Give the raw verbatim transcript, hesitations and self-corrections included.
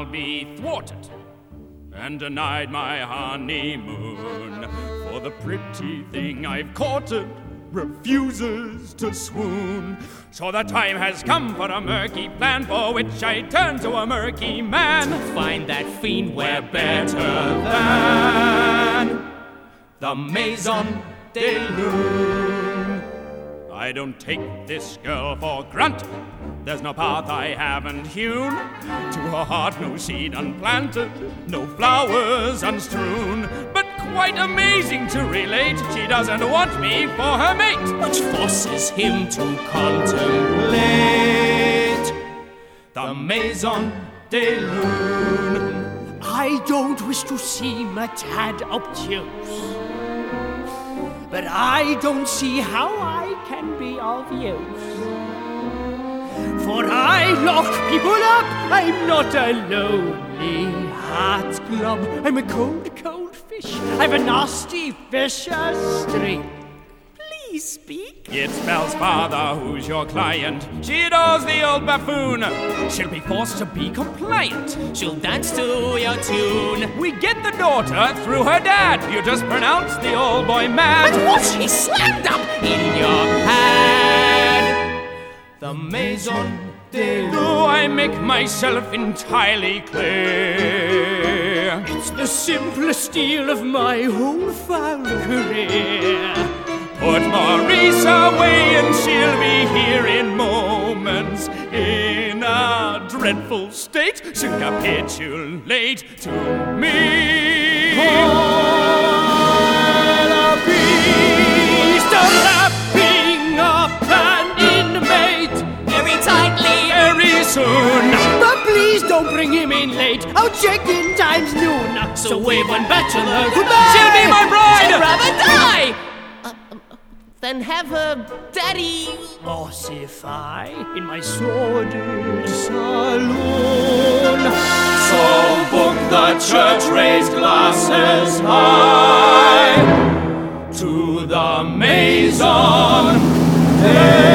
be thwarted and denied my honeymoon. For the pretty thing I've courted refuses to swoon. So the time has come for a murky plan, for which I turn to a murky man. To find that fiend We're we're better than the Maison de Lune. I don't take this girl for granted. There's no path I haven't hewn. To her heart no seed unplanted, no flowers unstrewn. But quite amazing to relate, she doesn't want me for her mate, which forces him to contemplate the Maison de Lune. I don't wish to seem a tad obtuse, but I don't see how I can be of use. For I lock people up, I'm not a lonely heart glove. I'm a cold, cold fish, I've a nasty, vicious streak. Please speak. It's Belle's father who's your client. She adores the old buffoon. She'll be forced to be compliant. She'll dance to your tune. We get the daughter through her dad. You just pronounce the old boy mad. But what's he slammed up in your hand? The Maison de Lune. Do I make myself entirely clear? It's the simplest deal of my whole foul career. Put Maurice away and she'll be here in moments, in a dreadful state, soon capitulate to me. Oh, the beast wrapping up an inmate Very tightly, very soon. But please don't bring him in late, I'll check in times noon. so wave one bachelor Goodbye. She'll be my bride. I'd rather die uh, um, than have her daddy. Ossify in my sordid saloon. So book the church, raise glasses high to the Maison de